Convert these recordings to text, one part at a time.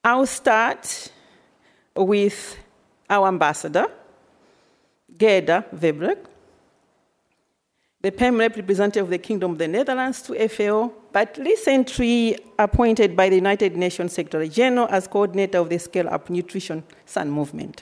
I'll start with our ambassador, Gerda Verbrugge, the permanent representative of the Kingdom of the Netherlands to FAO, but recently appointed by the United Nations Secretary General as coordinator of the Scale Up Nutrition Sun movement.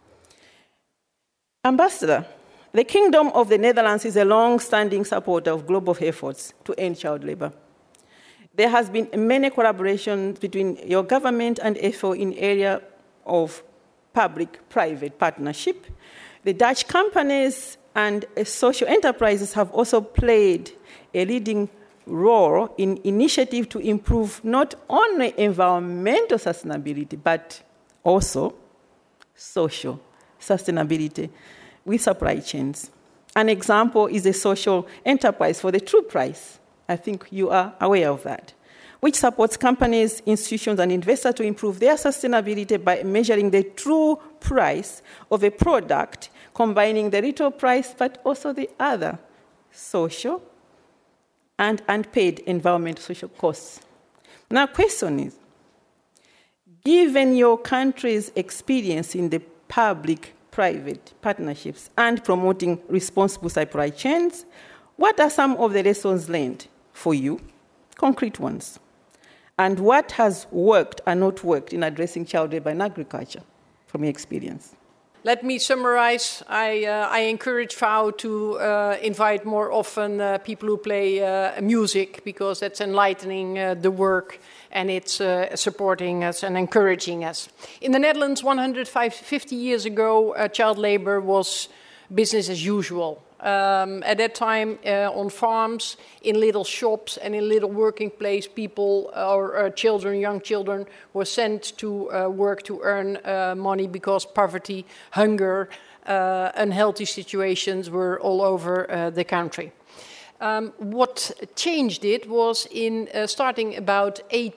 Ambassador, the Kingdom of the Netherlands is a long-standing supporter of global efforts to end child labor. There has been many collaborations between your government and FAO in area of public-private partnership. The Dutch companies and social enterprises have also played a leading role in initiatives to improve not only environmental sustainability, but also social sustainability with supply chains. An example is a social enterprise for the true price. I think you are aware of that, which supports companies, institutions, and investors to improve their sustainability by measuring the true price of a product, combining the retail price, but also the other social and unpaid environmental social costs. Now, question is, given your country's experience in the public-private partnerships and promoting responsible supply chains, what are some of the lessons learned for you, concrete ones? And what has worked and not worked in addressing child labor in agriculture, from your experience? Let me summarize. I encourage FAO to invite more often people who play music, because that's enlightening the work and it's supporting us and encouraging us. In the Netherlands, 150 years ago, child labor was business as usual. At that time, on farms, in little shops and in little working place, people or children, young children, were sent to work to earn money because poverty, hunger, unhealthy situations were all over the country. What changed it was in starting about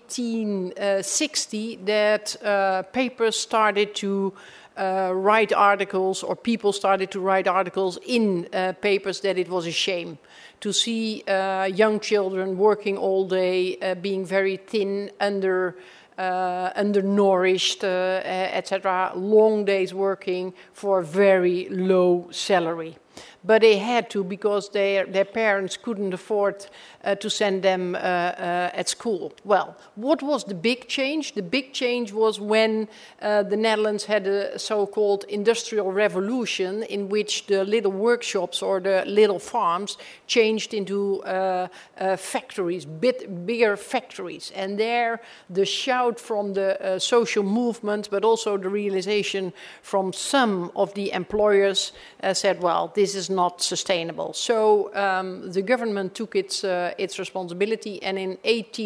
1860 that papers started to write articles, or people started to write articles in papers that it was a shame to see young children working all day, being very thin, undernourished, etc. Long days working for a very low salary. But they had to, because their parents couldn't afford to send them at school. Well, what was the big change? The big change was when the Netherlands had a so-called industrial revolution, in which the little workshops or the little farms changed into factories, bigger factories. And there the shout from the social movement, but also the realization from some of the employers said, well, this is not sustainable. So the government took its responsibility, and in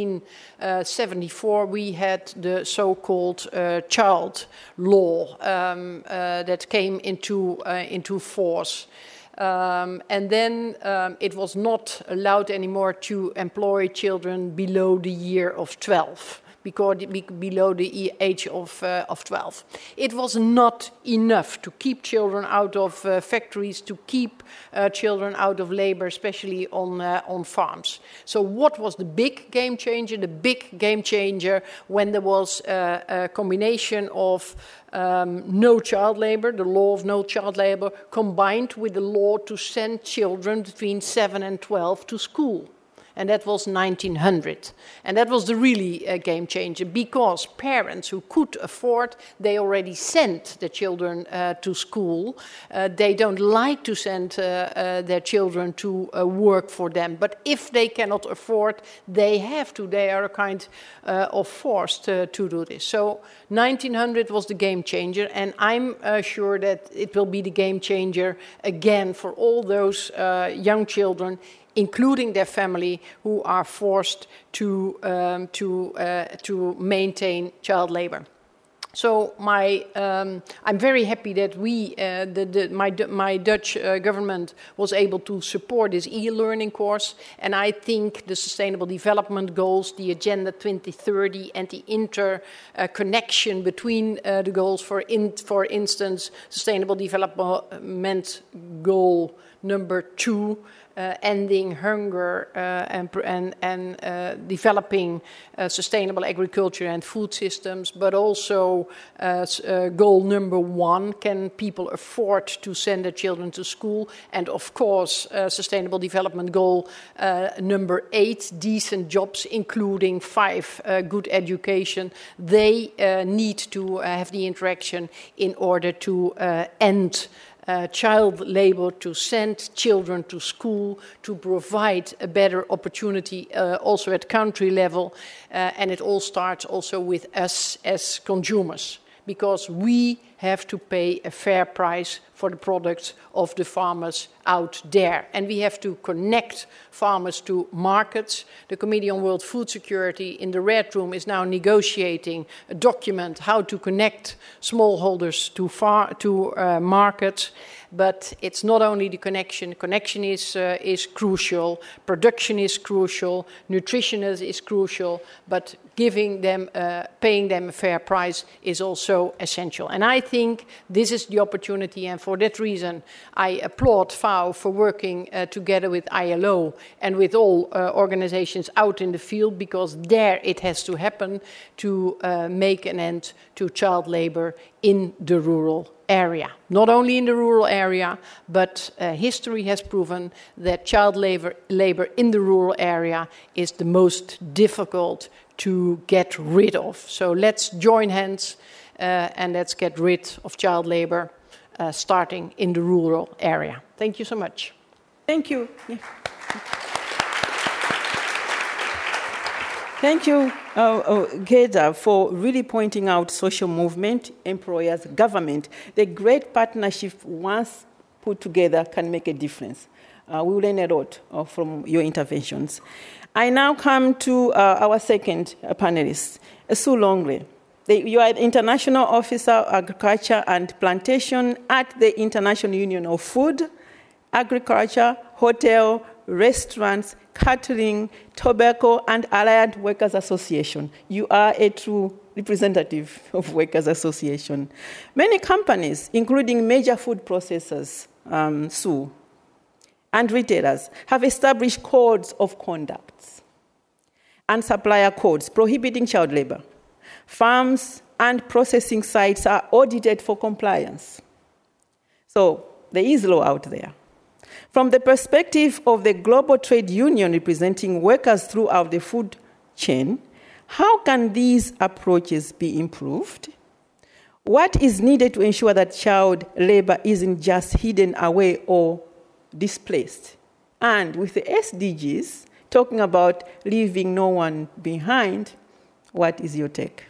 1874 we had the so-called child law that came into force. And then it was not allowed anymore to employ children below the year of 12. Because below the age of 12. It was not enough to keep children out of factories, to keep children out of labor, especially on farms. So what was the big game changer? The big game changer when there was a combination of no child labor, the law of no child labor, combined with the law to send children between 7 and 12 to school. And that was 1900. And that was the really game changer, because parents who could afford, they already sent the children to school. They don't like to send their children to work for them. But if they cannot afford, they have to. They are kind of forced to do this. So 1900 was the game changer, and I'm sure that it will be the game changer again for all those young children, including their family, who are forced to maintain child labor. So I'm very happy that my Dutch government was able to support this e-learning course, and I think the Sustainable Development Goals, the Agenda 2030, and the interconnection between the goals, for instance, Sustainable Development Goal Number 2, ending hunger and developing sustainable agriculture and food systems, but also goal number 1, can people afford to send their children to school? And of course, sustainable development goal number 8, decent jobs, including 5, good education. They need to have the interaction in order to end child labor, to send children to school, to provide a better opportunity also at country level. And it all starts also with us as consumers, because we have to pay a fair price for the products of the farmers out there. And we have to connect farmers to markets. The Committee on World Food Security in the Red Room is now negotiating a document how to connect smallholders to markets. But it's not only the connection. Connection is crucial. Production is crucial. Nutrition is crucial. But giving them, paying them a fair price is also essential. And I think this is the opportunity. And for that reason, I applaud FAO for working together with ILO and with all organizations out in the field, because there it has to happen to make an end to child labor in the rural area. Not only in the rural area, but history has proven that child labor in the rural area is the most difficult to get rid of. So let's join hands and let's get rid of child labor starting in the rural area. Thank you so much. Thank you. Yeah. Thank you, Gheda, for really pointing out social movement, employers, government. The great partnership, once put together, can make a difference. We will learn a lot from your interventions. I now come to our second panelist, Sue Longley. You are the International Officer of Agriculture and Plantation at the International Union of Food, Agriculture, Hotel, Restaurants, Catering, Tobacco, and Allied Workers Association. You are a true representative of Workers Association. Many companies, including major food processors, Sue, and retailers, have established codes of conduct and supplier codes prohibiting child labor. Farms and processing sites are audited for compliance. So there is law out there. From the perspective of the Global Trade Union representing workers throughout the food chain, how can these approaches be improved? What is needed to ensure that child labor isn't just hidden away or displaced? And with the SDGs, talking about leaving no one behind, what is your take?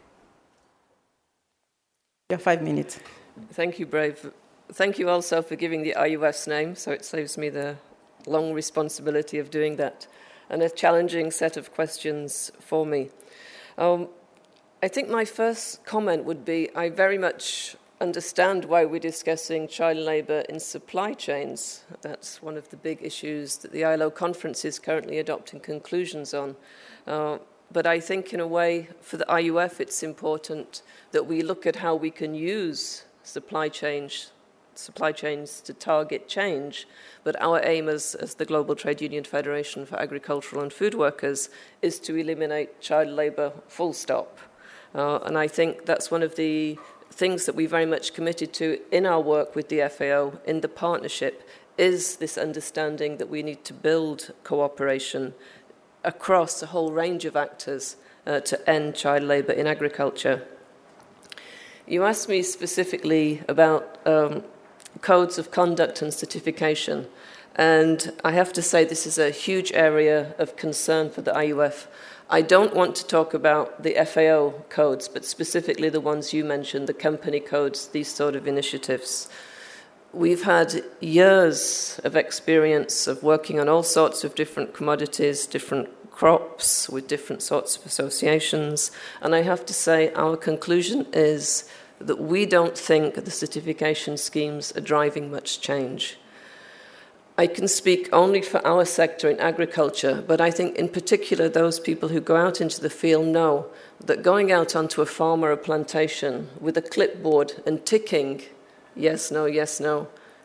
You have 5 minutes. Thank you, Brave. Thank you also for giving the IUF's name, so it saves me the long responsibility of doing that, and a challenging set of questions for me. I think my first comment would be I very much understand why we're discussing child labour in supply chains. That's one of the big issues that the ILO conference is currently adopting conclusions on. But I think, in a way, for the IUF, it's important that we look at how we can use supply chains to target change. But our aim as the Global Trade Union Federation for Agricultural and Food Workers is to eliminate child labour full stop. And I think that's one of the things that we very much committed to in our work with the FAO, in the partnership, is this understanding that we need to build cooperation across a whole range of actors to end child labour in agriculture. You asked me specifically about codes of conduct and certification, and I have to say this is a huge area of concern for the IUF. I don't want to talk about the FAO codes, but specifically the ones you mentioned, the company codes, these sort of initiatives. We've had years of experience of working on all sorts of different commodities, different crops, with different sorts of associations, and I have to say our conclusion is that we don't think the certification schemes are driving much change. I can speak only for our sector in agriculture, but I think in particular those people who go out into the field know that going out onto a farm or a plantation with a clipboard and ticking yes, no,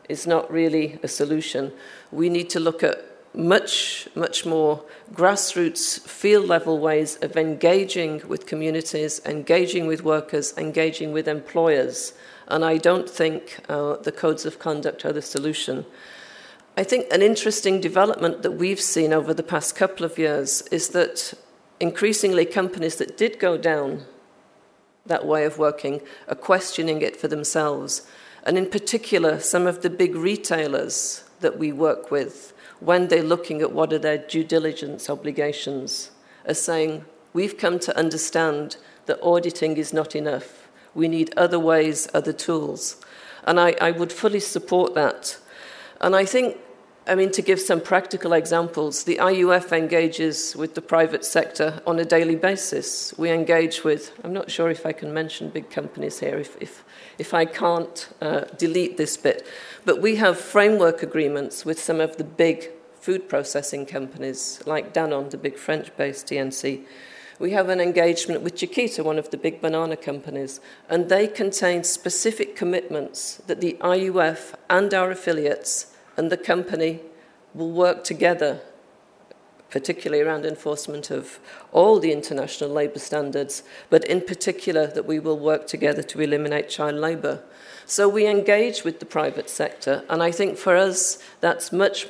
is not really a solution. We need to look at much more grassroots, field-level ways of engaging with communities, engaging with workers, engaging with employers. And I don't think the codes of conduct are the solution. I think an interesting development that we've seen over the past couple of years is that increasingly companies that did go down that way of working are questioning it for themselves. And in particular, some of the big retailers that we work with, when they're looking at what are their due diligence obligations, are saying, we've come to understand that auditing is not enough. We need other ways, other tools. And I would fully support that. And I think, to give some practical examples, the IUF engages with the private sector on a daily basis. We engage with, I'm not sure if I can mention big companies here, if I can't delete this bit, but we have framework agreements with some of the big food processing companies, like Danone, the big French-based TNC. We have an engagement with Chiquita, one of the big banana companies, and they contain specific commitments that the IUF and our affiliates and the company will work together, particularly around enforcement of all the international labour standards, but in particular that we will work together to eliminate child labour. So we engage with the private sector, and I think for us that's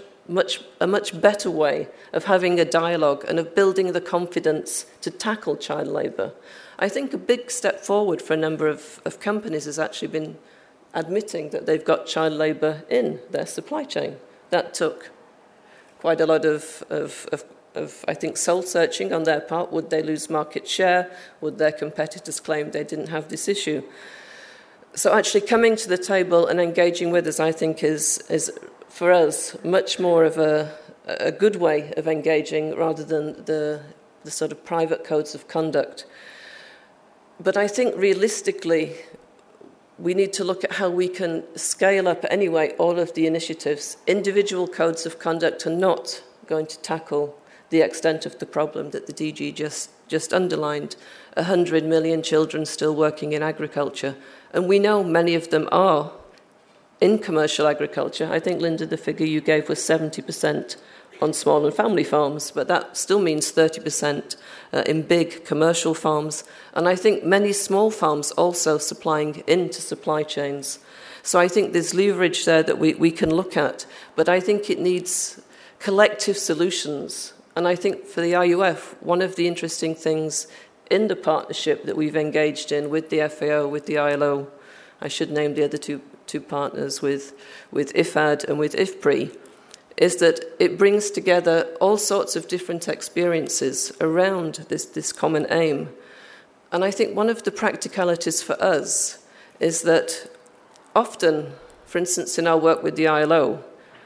a much better way of having a dialogue and of building the confidence to tackle child labour. I think a big step forward for a number of companies has actually been admitting that they've got child labour in their supply chain. That took quite a lot of I think, soul-searching on their part. Would they lose market share? Would their competitors claim they didn't have this issue? So actually coming to the table and engaging with us, I think, is for us much more of a good way of engaging rather than the sort of private codes of conduct. But I think realistically, we need to look at how we can scale up anyway all of the initiatives. Individual codes of conduct are not going to tackle the extent of the problem that the DG just underlined. 100 million children still working in agriculture. And we know many of them are in commercial agriculture. I think, Linda, the figure you gave was 70% on small and family farms, but that still means 30% in big commercial farms. And I think many small farms also supplying into supply chains. So I think there's leverage there that we can look at, but I think it needs collective solutions. And I think for the IUF, one of the interesting things in the partnership that we've engaged in with the FAO, with the ILO, I should name the other two partners, with IFAD and with IFPRI, is that it brings together all sorts of different experiences around this common aim. And I think one of the practicalities for us is that often, for instance, in our work with the ILO,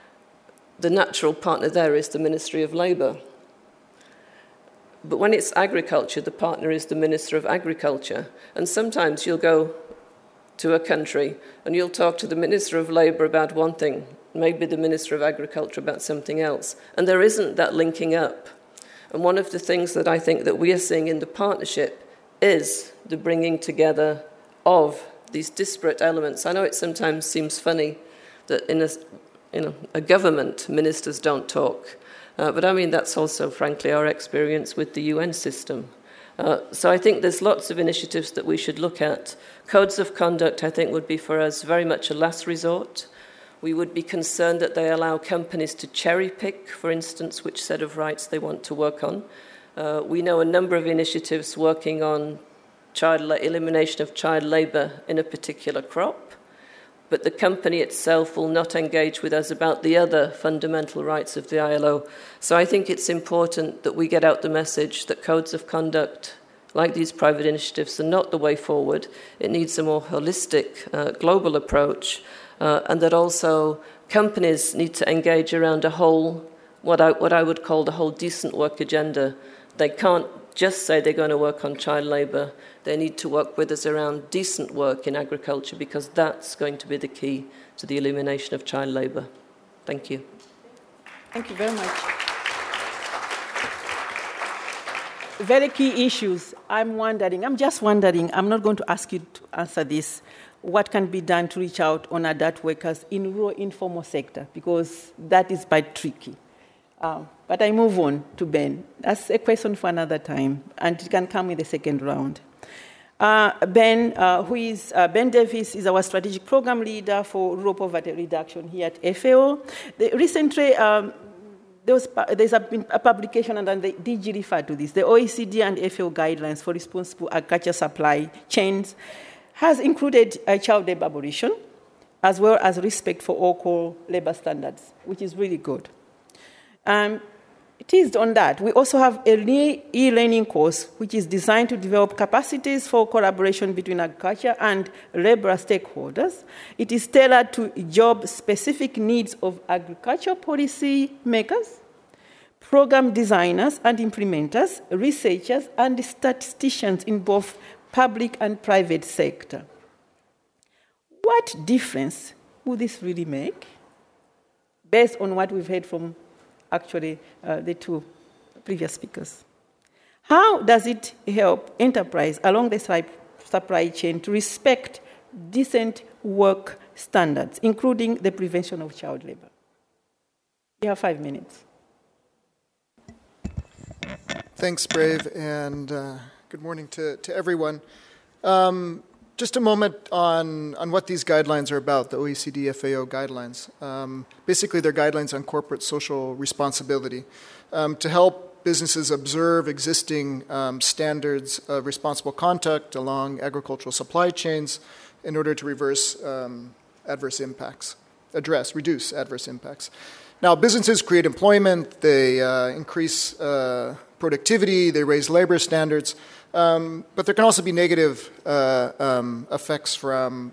the natural partner there is the Ministry of Labour. But when it's agriculture, the partner is the Minister of Agriculture. And sometimes you'll go to a country and you'll talk to the Minister of Labour about one thing, maybe the Minister of Agriculture about something else. And there isn't that linking up. And one of the things that I think that we are seeing in the partnership is the bringing together of these disparate elements. I know it sometimes seems funny that in a government, ministers don't talk. But I mean, that's also, frankly, our experience with the UN system. So I think there's lots of initiatives that we should look at. Codes of conduct, I think, would be for us very much a last resort. We would be concerned that they allow companies to cherry-pick, for instance, which set of rights they want to work on. We know a number of initiatives working on elimination of child labour in a particular crop, but the company itself will not engage with us about the other fundamental rights of the ILO. So I think it's important that we get out the message that codes of conduct, like these private initiatives, are not the way forward. It needs a more holistic, global approach, and that also companies need to engage around a whole, what I would call the whole decent work agenda. They can't just say they're going to work on child labour. They need to work with us around decent work in agriculture, because that's going to be the key to the elimination of child labour. Thank you. Thank you very much. Very key issues. I'm just wondering, I'm not going to ask you to answer this. what can be done to reach out on adult workers in rural informal sector, because that is quite tricky. But I move on to Ben. That's a question for another time, and it can come in the second round. Ben Davis is our strategic program leader for rural poverty reduction here at FAO. Recently, there's been a publication, and the DG referred to this, the OECD and FAO guidelines for responsible agriculture supply chains has included child labor abolition, as well as respect for all core labor standards, which is really good. It is on that. We also have an e-learning course, which is designed to develop capacities for collaboration between agriculture and labor stakeholders. It is tailored to job-specific needs of agricultural policy makers, program designers and implementers, researchers, and statisticians in both public and private sector. What difference would this really make, based on what we've heard from actually the two previous speakers? How does it help enterprise along the supply chain to respect decent work standards, including the prevention of child labor? You have 5 minutes. Thanks, Brave, and good morning to everyone. Just a moment on what these guidelines are about, the OECD FAO guidelines. Basically, they're guidelines on corporate social responsibility to help businesses observe existing standards of responsible conduct along agricultural supply chains in order to reduce adverse impacts. Now, businesses create employment, they increase productivity, they raise labor standards, but there can also be negative effects from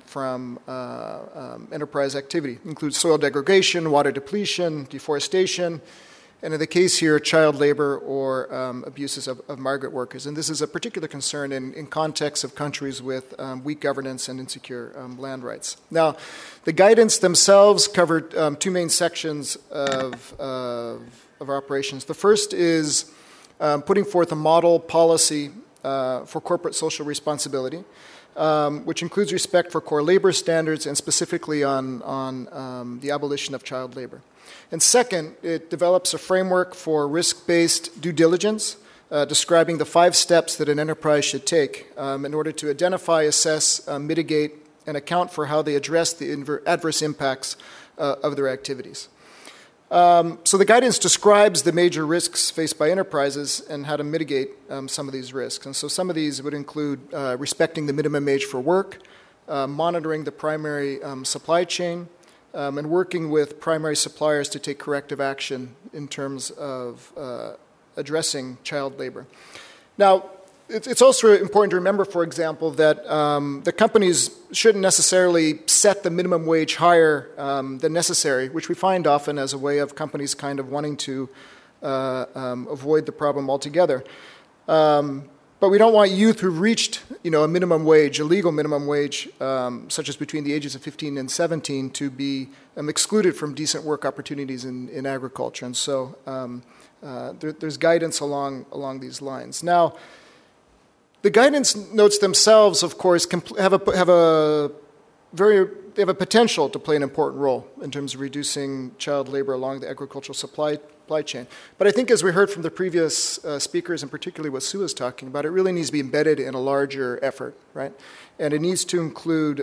enterprise activity. It includes soil degradation, water depletion, deforestation, and in the case here, child labor or abuses of migrant workers. And this is a particular concern in contexts of countries with weak governance and insecure land rights. Now, the guidance themselves covered two main sections of operations. The first is putting forth a model policy for corporate social responsibility, which includes respect for core labor standards and specifically on the abolition of child labor. And second, it develops a framework for risk-based due diligence, describing the 5 steps that an enterprise should take in order to identify, assess, mitigate, and account for how they address the adverse impacts of their activities. So the guidance describes the major risks faced by enterprises and how to mitigate some of these risks. And so some of these would include respecting the minimum age for work, monitoring the primary supply chain, and working with primary suppliers to take corrective action in terms of addressing child labor. Now, it's also important to remember, for example, that the companies shouldn't necessarily set the minimum wage higher than necessary, which we find often as a way of companies kind of wanting to avoid the problem altogether. But we don't want youth who've reached, a minimum wage, a legal minimum wage, such as between the ages of 15 and 17, to be excluded from decent work opportunities in agriculture. And so there's guidance along these lines. Now, the guidance notes themselves, of course, have a potential to play an important role in terms of reducing child labor along the agricultural supply chain. But I think, as we heard from the previous speakers, and particularly what Sue was talking about, it really needs to be embedded in a larger effort, right? And it needs to include,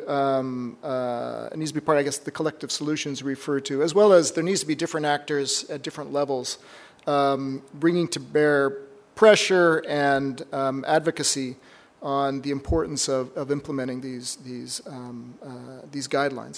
it needs to be part, I guess, the collective solutions we refer to, as well as there needs to be different actors at different levels bringing to bear pressure and advocacy on the importance of implementing these guidelines.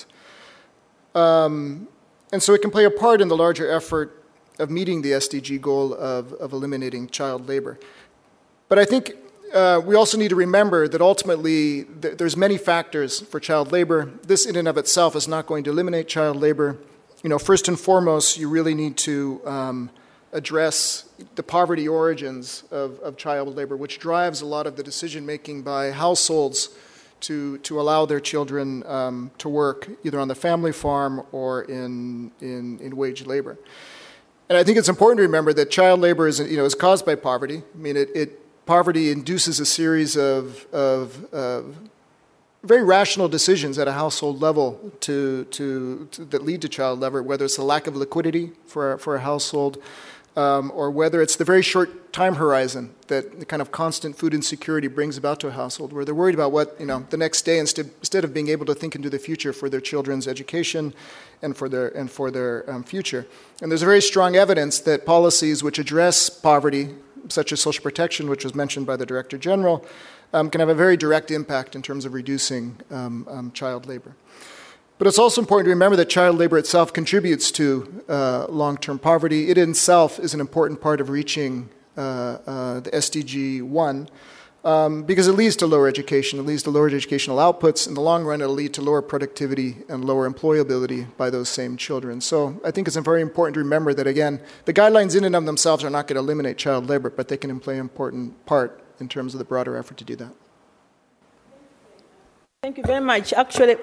And so it can play a part in the larger effort of meeting the SDG goal of eliminating child labor. But I think we also need to remember that ultimately there's many factors for child labor. This in and of itself is not going to eliminate child labor. First and foremost, you really need to address the poverty origins of child labor, which drives a lot of the decision-making by households to allow their children to work either on the family farm or in wage labor. And I think it's important to remember that child labor is caused by poverty. I mean, poverty induces a series of very rational decisions at a household level that lead to child labor, whether it's the lack of liquidity for a household, or whether it's the very short time horizon that the kind of constant food insecurity brings about to a household, where they're worried about what, the next day, instead of being able to think into the future for their children's education and for their future. And there's very strong evidence that policies which address poverty, such as social protection, which was mentioned by the Director General, can have a very direct impact in terms of reducing child labor. But it's also important to remember that child labor itself contributes to long-term poverty. It in itself is an important part of reaching the SDG 1 because it leads to lower education. It leads to lower educational outputs. In the long run, it'll lead to lower productivity and lower employability by those same children. So I think it's very important to remember that, again, the guidelines in and of themselves are not going to eliminate child labor, but they can play an important part in terms of the broader effort to do that. Thank you very much. Actually,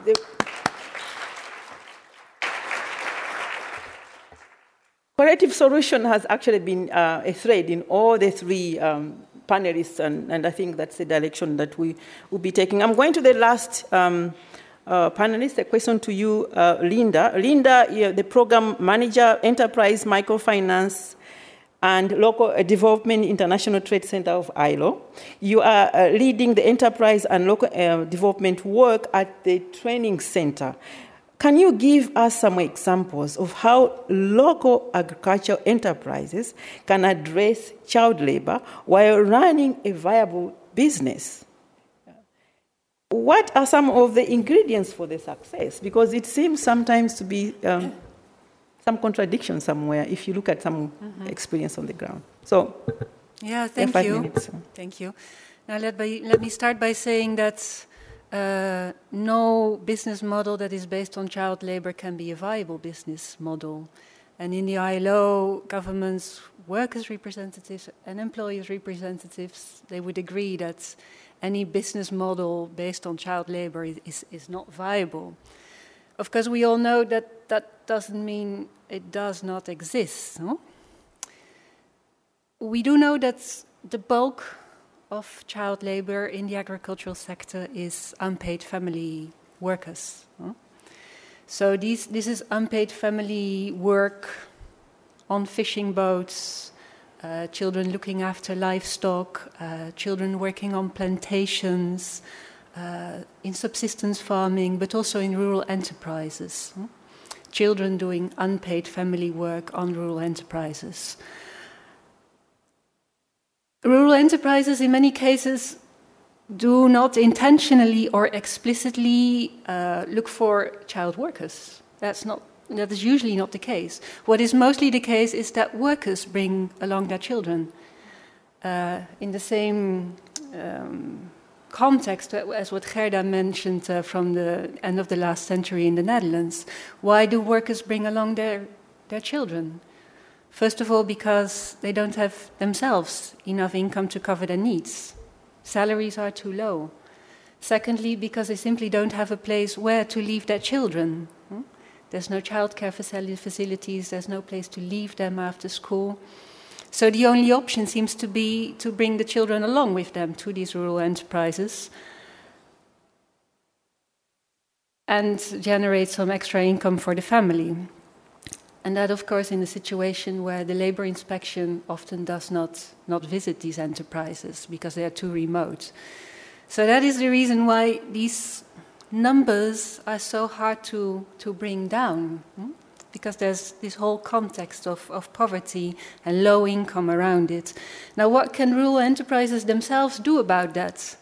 collective solution has actually been a thread in all the three panelists, and I think that's the direction that we will be taking. I'm going to the last panelist, a question to you, Linda. Linda, you're the program manager, Enterprise Microfinance and Local Development International Trade Center of ILO. You are leading the enterprise and local development work at the training center. Can you give us some examples of how local agricultural enterprises can address child labor while running a viable business? What are some of the ingredients for the success? Because it seems sometimes to be some contradiction somewhere if you look at some experience on the ground. So, yeah, thank you. Thank you. Now, let me start by saying that no business model that is based on child labor can be a viable business model. And in the ILO, governments, workers' representatives, and employers' representatives, they would agree that any business model based on child labor is not viable. Of course, we all know that that doesn't mean it does not exist. No? We do know that the bulk of child labor in the agricultural sector is unpaid family workers. No? So this is unpaid family work on fishing boats, children looking after livestock, children working on plantations, in subsistence farming, but also in rural enterprises. Children doing unpaid family work on rural enterprises. Rural enterprises, in many cases, do not intentionally or explicitly look for child workers. That is usually not the case. What is mostly the case is that workers bring along their children. In the same context as what Gerda mentioned from the end of the last century in the Netherlands, why do workers bring along their children? First of all, because they don't have themselves enough income to cover their needs. Salaries are too low. Secondly, because they simply don't have a place where to leave their children. There's no childcare facilities, there's no place to leave them after school. So the only option seems to be to bring the children along with them to these rural enterprises and generate some extra income for the family. And that, of course, in a situation where the labor inspection often does not visit these enterprises because they are too remote. So that is the reason why these numbers are so hard to bring down, because there's this whole context of poverty and low income around it. Now, what can rural enterprises themselves do about that?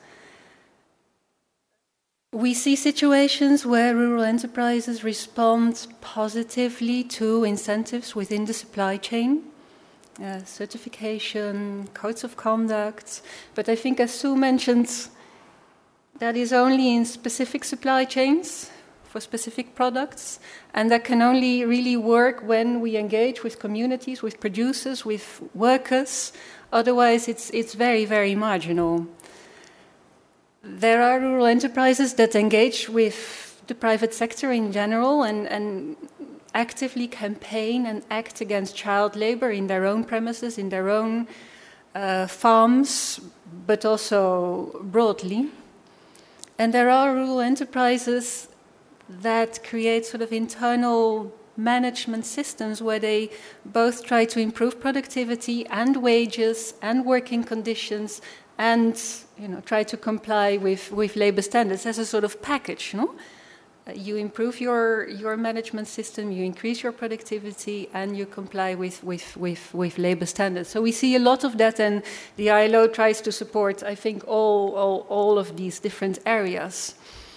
We see situations where rural enterprises respond positively to incentives within the supply chain, certification, codes of conduct. But I think, as Sue mentioned, that is only in specific supply chains for specific products, and that can only really work when we engage with communities, with producers, with workers. Otherwise, it's very, very marginal. There are rural enterprises that engage with the private sector in general and actively campaign and act against child labor in their own premises, in their own farms, but also broadly. And there are rural enterprises that create sort of internal management systems where they both try to improve productivity and wages and working conditions and try to comply with labor standards as a sort of package. You improve your management system, you increase your productivity, and you comply with labor standards. So we see a lot of that, and the ILO tries to support, I think, all of these different areas.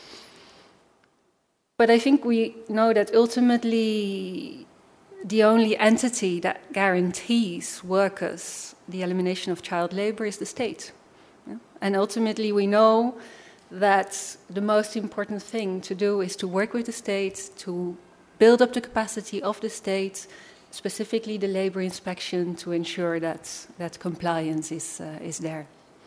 But I think we know that ultimately the only entity that guarantees workers the elimination of child labor is the state. Yeah? And ultimately we know that the most important thing to do is to work with the state, to build up the capacity of the state, specifically the labor inspection, to ensure that compliance is there.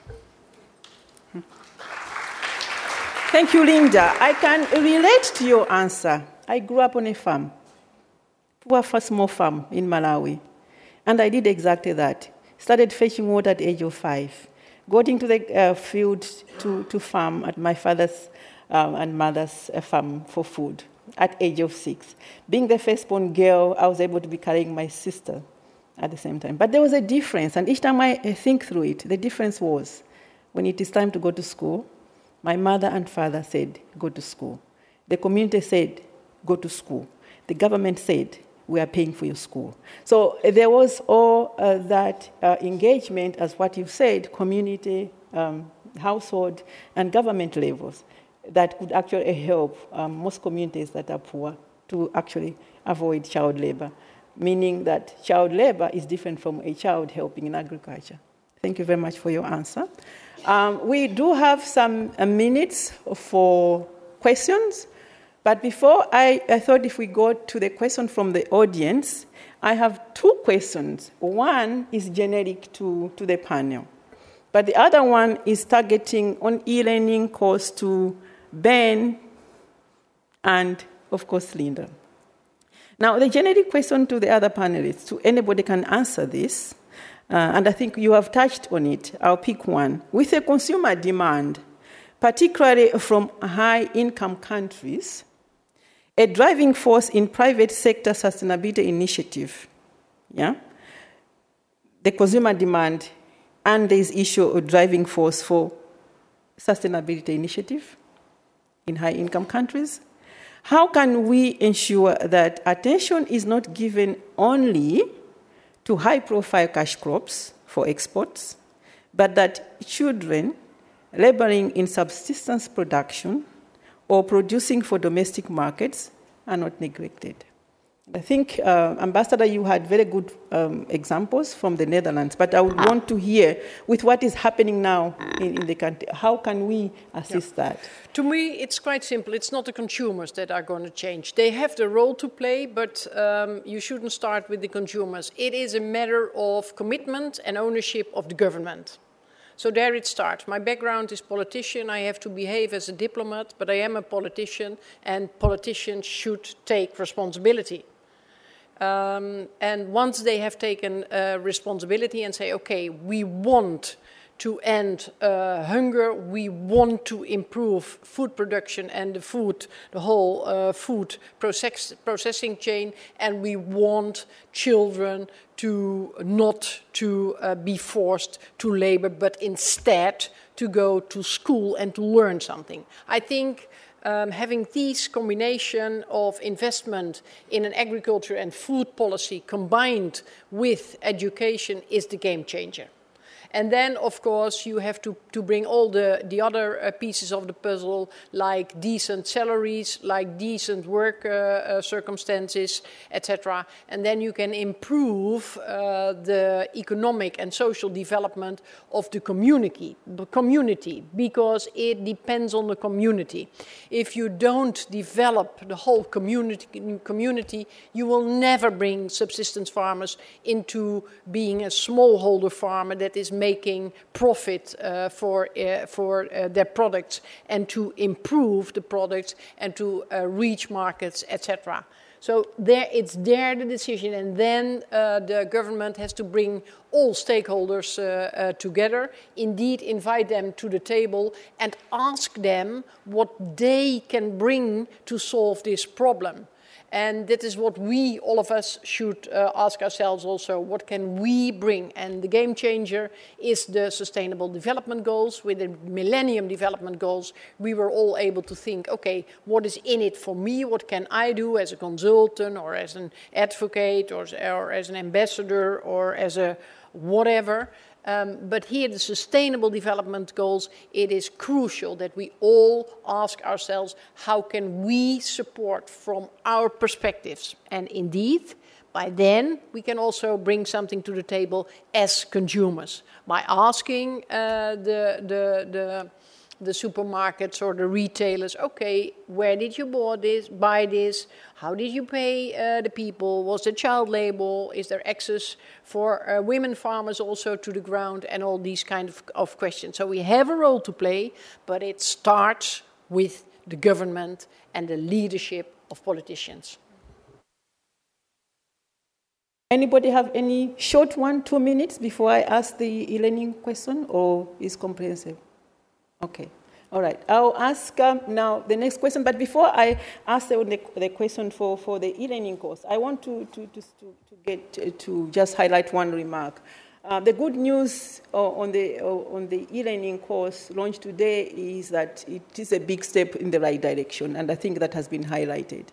Thank you, Linda. I can relate to your answer. I grew up on a farm, a small farm in Malawi, and I did exactly that. Started fetching water at the age of 5. Got into the field to farm at my father's and mother's farm for food at age of 6. Being the firstborn girl, I was able to be carrying my sister at the same time. But there was a difference, and each time I think through it, the difference was when it is time to go to school, my mother and father said, go to school. The community said, go to school. The government said, we are paying for your school. So there was all that engagement, as what you've said, community, household, and government levels that could actually help most communities that are poor to actually avoid child labor, meaning that child labor is different from a child helping in agriculture. Thank you very much for your answer. We do have some minutes for questions. But before, I thought if we go to the question from the audience, I have 2 questions. One is generic to the panel, but the other one is targeting on e-learning course to Ben and, of course, Linda. Now, the generic question to the other panelists, to anybody can answer this, and I think you have touched on it. I'll pick one. With a consumer demand, particularly from high-income countries, a driving force in private sector sustainability initiative, the consumer demand and this issue of driving force for sustainability initiative in high-income countries. How can we ensure that attention is not given only to high-profile cash crops for exports, but that children laboring in subsistence production or producing for domestic markets are not neglected? I think, Ambassador, you had very good examples from the Netherlands, but I would want to hear, with what is happening now in the country, how can we assist that? To me, it's quite simple. It's not the consumers that are going to change. They have the role to play, but you shouldn't start with the consumers. It is a matter of commitment and ownership of the government. So there it starts. My background is politician. I have to behave as a diplomat, but I am a politician, and politicians should take responsibility. And once they have taken responsibility and say, okay, we want to end hunger, we want to improve food production and the whole food processing chain, and we want children to not to be forced to labor, but instead to go to school and to learn something. I think having this combination of investment in an agriculture and food policy combined with education is the game changer. And then, of course, you have to bring all the other pieces of the puzzle, like decent salaries, like decent work circumstances, etc. And then you can improve the economic and social development of the community, because it depends on the community. If you don't develop the whole community, you will never bring subsistence farmers into being a smallholder farmer that is making profit for their products and to improve the products and to reach markets, etc. So it's there the decision, and then the government has to bring all stakeholders together, indeed invite them to the table and ask them what they can bring to solve this problem. And that is what we, all of us, should ask ourselves also. What can we bring? And the game changer is the Sustainable Development Goals. With the Millennium Development Goals, we were all able to think, okay, what is in it for me? What can I do as a consultant or as an advocate or as an ambassador or as a whatever? But here, the Sustainable Development Goals, it is crucial that we all ask ourselves, how can we support from our perspectives? And indeed, by then, we can also bring something to the table as consumers. By asking the supermarkets or the retailers, okay, where did you buy this? How did you pay the people? Was there child labor? Is there access for women farmers also to the ground? And all these kind of questions. So we have a role to play, but it starts with the government and the leadership of politicians. Anybody have any short 1-2 minutes before I ask the e-learning question, or is comprehensive? Okay. All right. I'll ask now the next question. But before I ask the question for the e-learning course, I want to just highlight one remark. The good news on the e-learning course launched today is that it is a big step in the right direction, and I think that has been highlighted.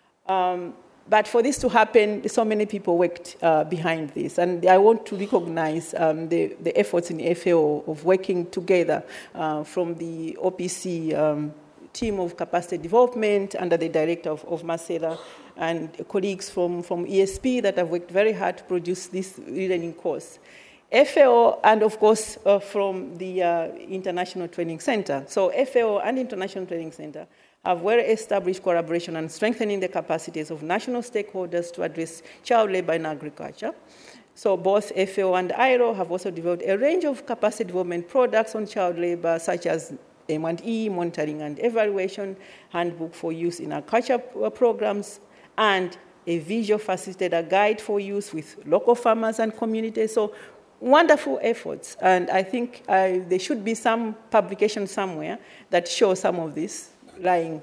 But for this to happen, so many people worked behind this. And I want to recognize the efforts in FAO of working together from the OPC team of capacity development under the director of Marcela and colleagues from ESP that have worked very hard to produce this e-learning course. FAO and, of course, from the International Training Center. So FAO and International Training Center have well-established collaboration and strengthening the capacities of national stakeholders to address child labor in agriculture. So both FAO and ILO have also developed a range of capacity development products on child labor, such as M&E, monitoring and evaluation, handbook for use in agriculture programs, and a visual facilitator guide for use with local farmers and communities. So wonderful efforts, and I think there should be some publication somewhere that shows some of this lying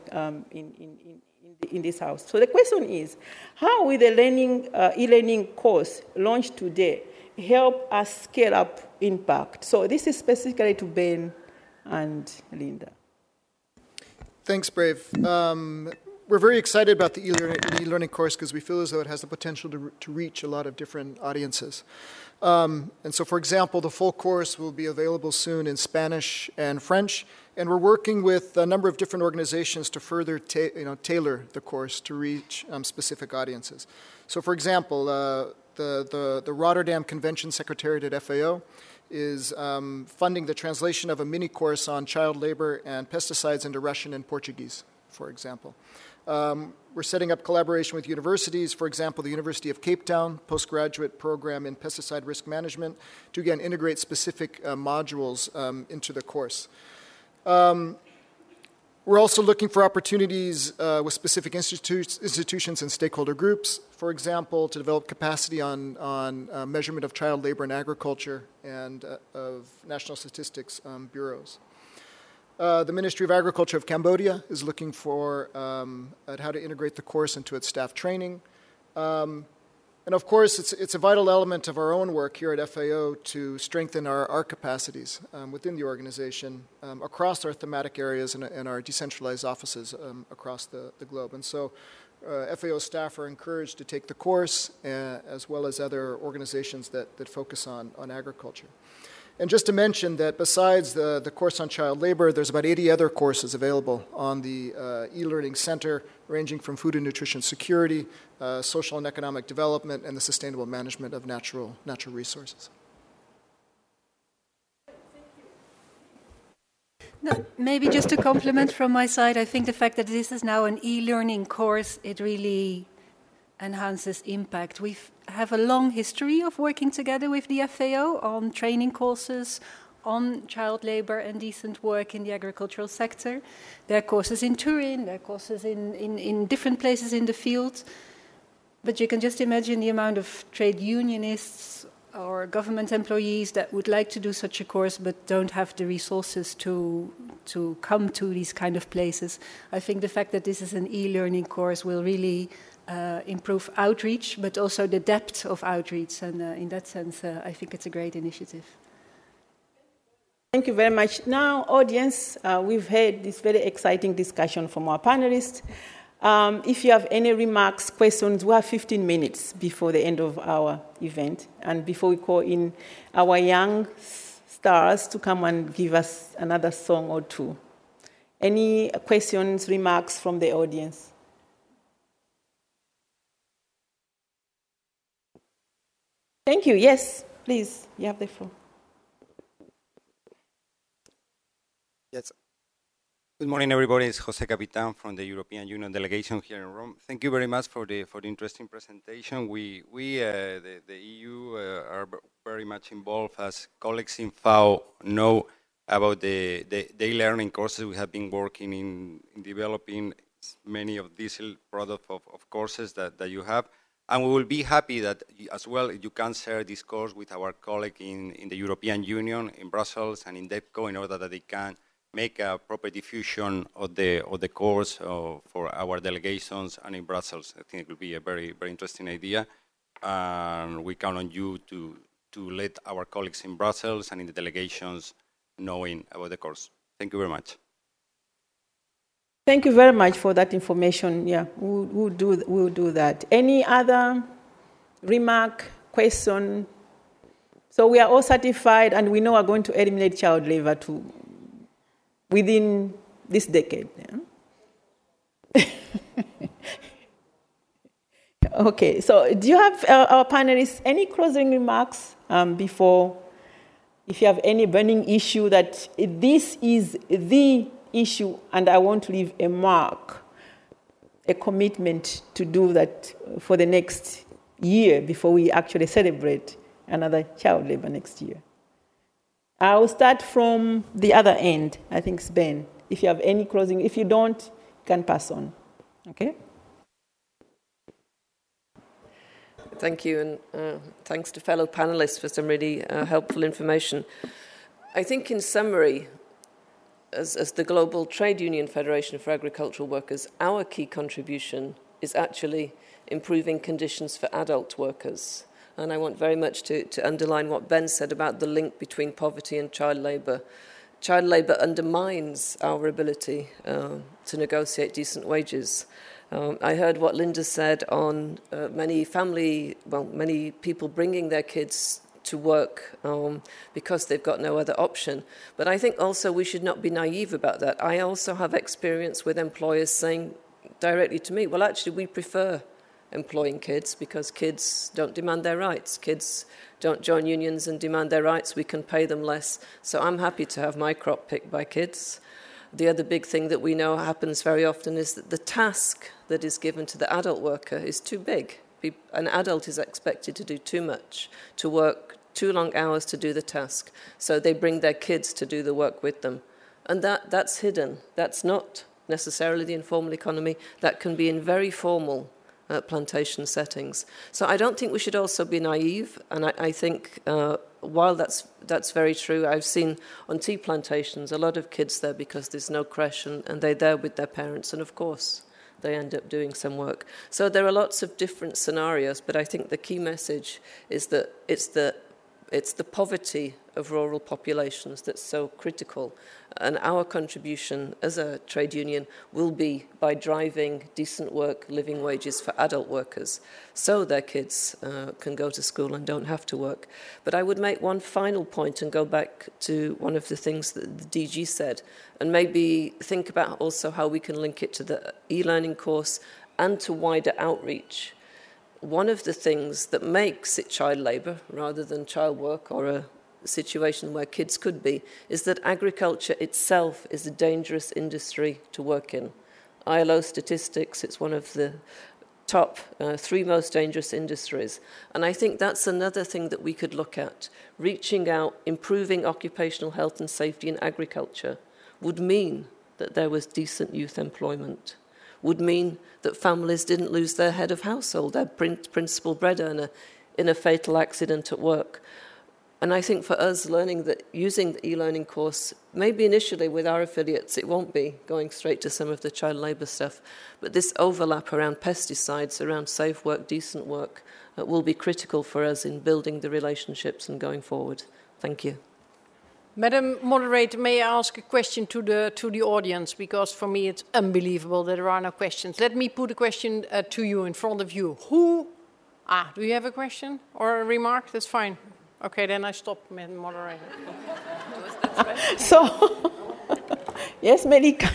in this house. So the question is, how will the e-learning course launched today help us scale up impact? So this is specifically to Ben and Linda. Thanks, Brave. We're very excited about the e-learning course because we feel as though it has the potential to reach a lot of different audiences. And so, for example, the full course will be available soon in Spanish and French, and we're working with a number of different organizations to further tailor the course to reach specific audiences. So, for example, the Rotterdam Convention Secretariat at FAO is funding the translation of a mini course on child labor and pesticides into Russian and Portuguese, for example. We're setting up collaboration with universities, for example, the University of Cape Town, postgraduate program in pesticide risk management, to again integrate specific modules into the course. We're also looking for opportunities with specific institutions and stakeholder groups, for example, to develop capacity on measurement of child labor in agriculture and of national statistics bureaus. The Ministry of Agriculture of Cambodia is looking for at how to integrate the course into its staff training. And of course, it's a vital element of our own work here at FAO to strengthen our capacities within the organization across our thematic areas and our decentralized offices across the globe. And so FAO staff are encouraged to take the course as well as other organizations that focus on agriculture. And just to mention that besides the course on child labor, there's about 80 other courses available on the e-learning center, ranging from food and nutrition security, social and economic development, and the sustainable management of natural resources. No, maybe just a compliment from my side. I think the fact that this is now an e-learning course, it really enhances impact. We have a long history of working together with the FAO on training courses on child labor and decent work in the agricultural sector. There are courses in Turin, there are courses in different places in the field. But you can just imagine the amount of trade unionists or government employees that would like to do such a course but don't have the resources to come to these kind of places. I think the fact that this is an e-learning course will really improve outreach, but also the depth of outreach. And in that sense, I think it's a great initiative. Thank you very much. Now, audience, we've had this very exciting discussion from our panelists. If you have any remarks, questions, we have 15 minutes before the end of our event and before we call in our young stars to come and give us another song or two. Any questions, remarks from the audience? Thank you. Yes, please, you have the floor. Yes. Good morning, everybody. It's José Capitán from the European Union delegation here in Rome. Thank you very much for the interesting presentation. The EU are very much involved, as colleagues in FAO know, about the e-learning courses. We have been working in developing many of these products of courses that you have. And we will be happy that, as well, you can share this course with our colleague in the European Union, in Brussels and in DEPCO, in order that they can make a proper diffusion of the course for our delegations and in Brussels. I think it will be a very, very interesting idea. And we count on you to let our colleagues in Brussels and in the delegations knowing about the course. Thank you very much. Thank you very much for that information. Yeah, we'll do that. Any other remark, question? So we are all certified and we know we're going to eliminate child labor within this decade. Yeah? Okay, so do you have, our panelists, any closing remarks before, if you have any burning issue that this is the issue and I want to leave a mark, a commitment to do that for the next year before we actually celebrate another child labor next year? I'll start from the other end. I think it's Ben. If you have any closing, if you don't, you can pass on. Okay? Thank you, and thanks to fellow panelists for some really helpful information. I think in summary, as the Global Trade Union Federation for Agricultural Workers, our key contribution is actually improving conditions for adult workers. And I want very much to underline what Ben said about the link between poverty and child labour. Child labour undermines our ability to negotiate decent wages. I heard what Linda said on many people bringing their kids to work because they've got no other option. But I think also we should not be naive about that. I also have experience with employers saying directly to me, well, actually, we prefer employing kids because kids don't demand their rights. Kids don't join unions and demand their rights. We can pay them less. So I'm happy to have my crop picked by kids. The other big thing that we know happens very often is that the task that is given to the adult worker is too big. An adult is expected to do too much, to work too long hours to do the task. So they bring their kids to do the work with them. And that's hidden. That's not necessarily the informal economy. That can be in very formal plantation settings. So I don't think we should also be naive. And I think while that's very true, I've seen on tea plantations a lot of kids there because there's no creche and they're there with their parents. And of course, they end up doing some work. So there are lots of different scenarios, but I think the key message is that it's the poverty of rural populations that's so critical. And our contribution as a trade union will be by driving decent work, living wages for adult workers so their kids can go to school and don't have to work. But I would make one final point and go back to one of the things that the DG said and maybe think about also how we can link it to the e-learning course and to wider outreach. One of the things that makes it child labour rather than child work or a situation where kids could be is that agriculture itself is a dangerous industry to work in. ILO statistics, it's one of the top 3 most dangerous industries. And I think that's another thing that we could look at. Reaching out, improving occupational health and safety in agriculture would mean that there was decent youth employment, would mean that families didn't lose their head of household, their principal bread earner, in a fatal accident at work. And I think for us, learning that, using the e-learning course, maybe initially with our affiliates, it won't be going straight to some of the child labour stuff, but this overlap around pesticides, around safe work, decent work, will be critical for us in building the relationships and going forward. Thank you. Madam Moderator, may I ask a question to the audience? Because for me it's unbelievable that there are no questions. Let me put a question to you in front of you. Do you have a question or a remark? That's fine. Okay, then I stop, Madam Moderator. So, yes, Malika.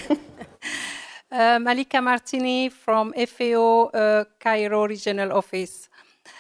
Malika Martini from FAO Cairo Regional Office.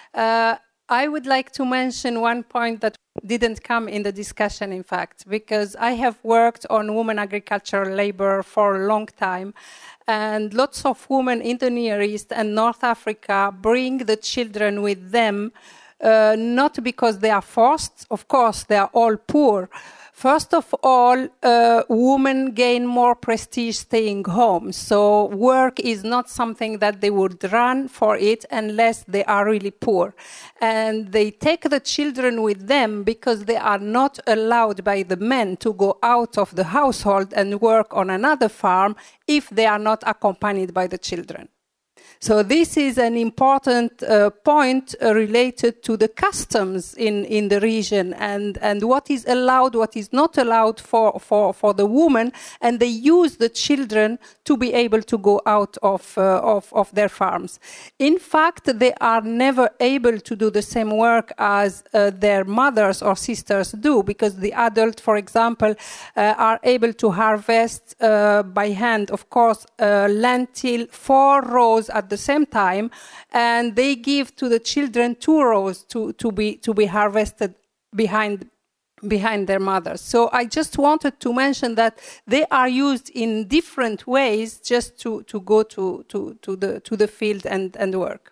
I would like to mention one point that didn't come in the discussion, in fact, because I have worked on women agricultural labor for a long time, and lots of women in the Near East and North Africa bring the children with them, not because they are forced. Of course, they are all poor. First of all, women gain more prestige staying home. So work is not something that they would run for it unless they are really poor. And they take the children with them because they are not allowed by the men to go out of the household and work on another farm if they are not accompanied by the children. So this is an important point related to the customs in the region and what is allowed, what is not allowed for the woman, and they use the children to be able to go out of their farms. In fact, they are never able to do the same work as their mothers or sisters do, because the adult, for example, are able to harvest by hand, of course, lentil 4 rows at the same time, and they give to the children 2 rows to be harvested behind their mothers. So I just wanted to mention that they are used in different ways just to go to the field and work.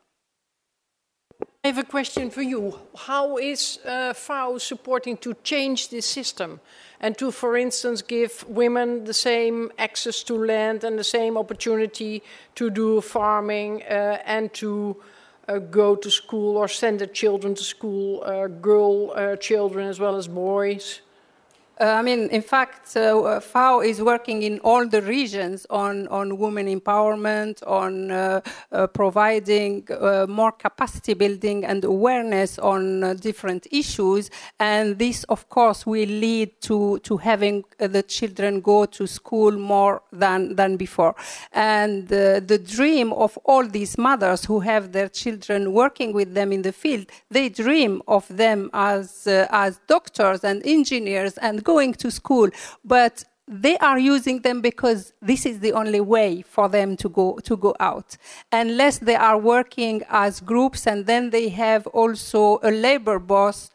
I have a question for you. How is FAO supporting to change this system and to, for instance, give women the same access to land and the same opportunity to do farming and to go to school or send their children to school, girl children as well as boys? In fact, FAO is working in all the regions on women empowerment, on providing more capacity building and awareness on different issues. And this, of course, will lead to having the children go to school more than before. And the dream of all these mothers who have their children working with them in the field, they dream of them as doctors and engineers and going to school, but they are using them because this is the only way for them to go out. Unless they are working as groups, and then they have also a labor boss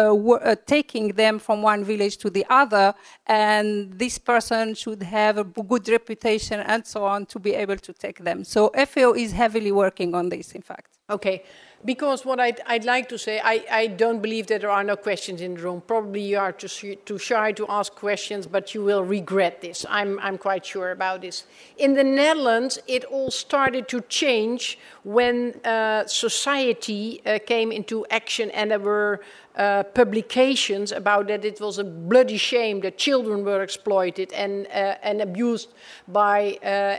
taking them from one village to the other, and this person should have a good reputation and so on to be able to take them. So FAO is heavily working on this, in fact. Okay. Because what I'd like to say, I don't believe that there are no questions in the room. Probably you are too shy to ask questions, but you will regret this. I'm quite sure about this. In the Netherlands, it all started to change when society came into action, and there were publications about that it was a bloody shame that children were exploited and abused by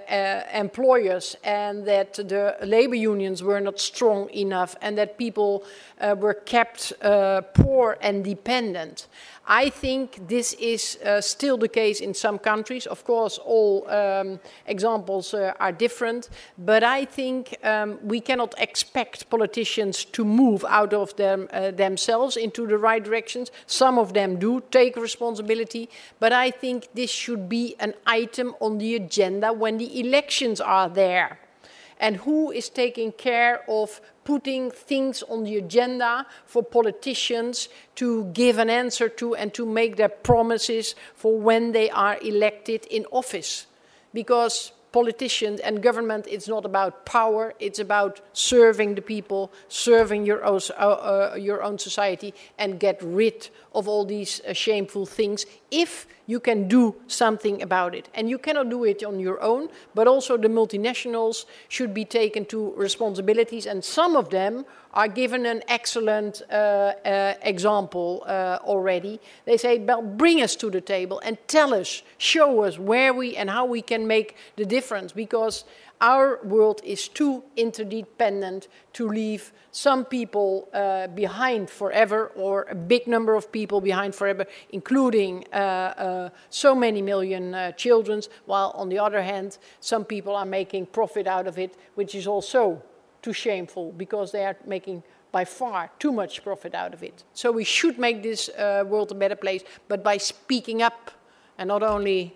employers, and that the labor unions were not strong enough, and that people were kept poor and dependent. I think this is still the case in some countries. Of course, all examples are different, but I think we cannot expect politicians to move out of themselves into the right directions. Some of them do take responsibility, but I think this should be an item on the agenda when the elections are there. And who is taking care of putting things on the agenda for politicians to give an answer to and to make their promises for when they are elected in office? Because politicians and government, it's not about power, it's about serving the people, serving your own society, and get rid of all these shameful things if you can do something about it. And you cannot do it on your own, but also the multinationals should be taken to responsibilities, and some of them are given an excellent example already. They say, well, bring us to the table and tell us, show us where we and how we can make the difference, because our world is too interdependent to leave some people behind forever, or a big number of people behind forever, including so many million children, while on the other hand, some people are making profit out of it, which is also too shameful, because they are making by far too much profit out of it. So we should make this world a better place, but by speaking up and not only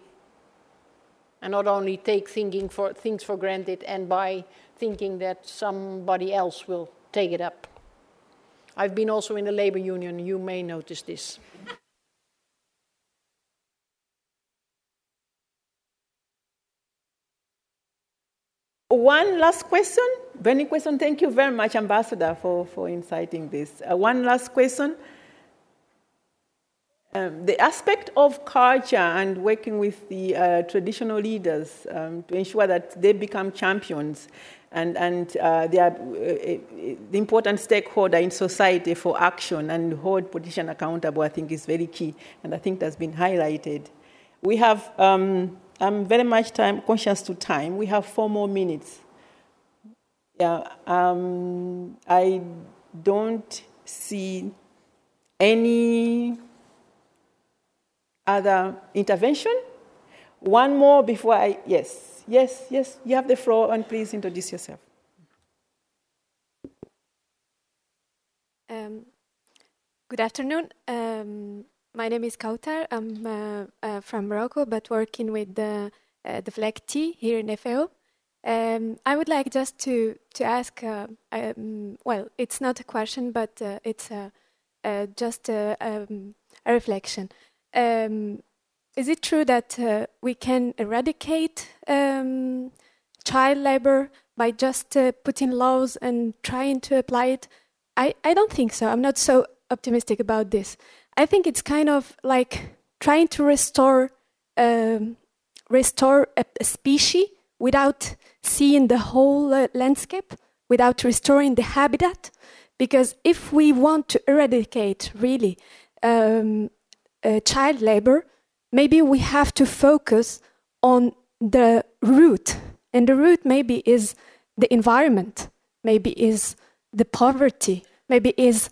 take things for granted, and by thinking that somebody else will take it up. I've been also in the labor union, you may notice this. One last question. Burning question. Thank you very much, Ambassador, for inciting this. One last question. The aspect of culture and working with the traditional leaders to ensure that they become champions and they are the important stakeholder in society for action and hold politicians accountable, I think is very key, and I think that's been highlighted. We have, I'm very much time conscious to time. We have 4 more minutes. Yeah, I don't see any other intervention? One more before I, yes, you have the floor, and please introduce yourself. Good afternoon. My name is Kautar. I'm from Morocco, but working with the FLEGT here in FAO. I would like just to ask, well, it's not a question, but it's just a reflection. Is it true that we can eradicate child labor by just putting laws and trying to apply it? I don't think so. I'm not so optimistic about this. I think it's kind of like trying to restore a species without seeing the whole landscape, without restoring the habitat. Because if we want to eradicate really child labor, maybe we have to focus on the root. And the root maybe is the environment, maybe is the poverty, maybe is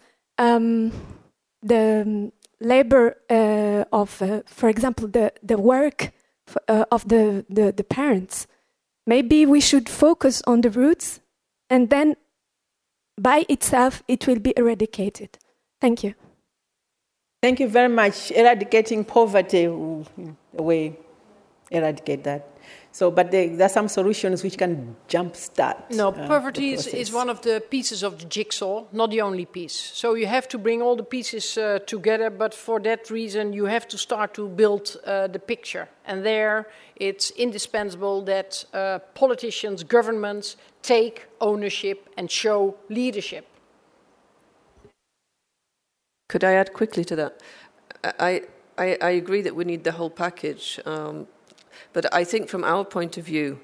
the labor of, for example, the work of the parents. Maybe we should focus on the roots, and then by itself it will be eradicated. Thank you. Thank you very much. Eradicating poverty, the way eradicate that. So, but there are some solutions which can jumpstart. No, poverty is one of the pieces of the jigsaw, not the only piece. So you have to bring all the pieces together, but for that reason you have to start to build the picture. And there it's indispensable that politicians, governments take ownership and show leadership. Could I add quickly to that? I agree that we need the whole package. But I think from our point of view,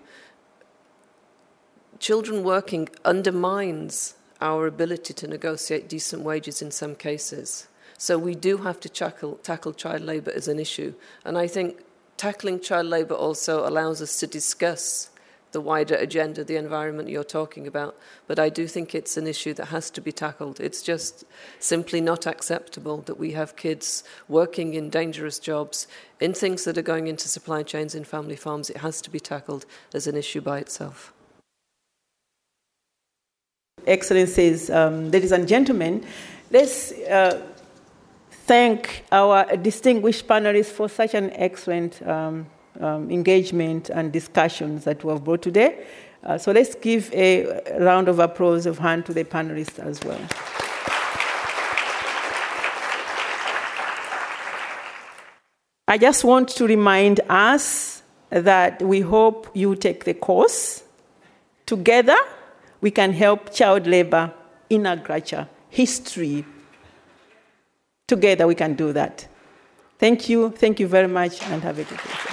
children working undermines our ability to negotiate decent wages in some cases. So we do have to tackle child labour as an issue. And I think tackling child labour also allows us to discuss the wider agenda, the environment you're talking about. But I do think it's an issue that has to be tackled. It's just simply not acceptable that we have kids working in dangerous jobs, in things that are going into supply chains in family farms. It has to be tackled as an issue by itself. Excellencies, ladies and gentlemen, let's thank our distinguished panelists for such an excellent engagement and discussions that we have brought today. So let's give a round of applause of hand to the panelists as well. I just want to remind us that we hope you take the course. Together, we can help child labor in agriculture, history. Together, we can do that. Thank you very much, and have a good day.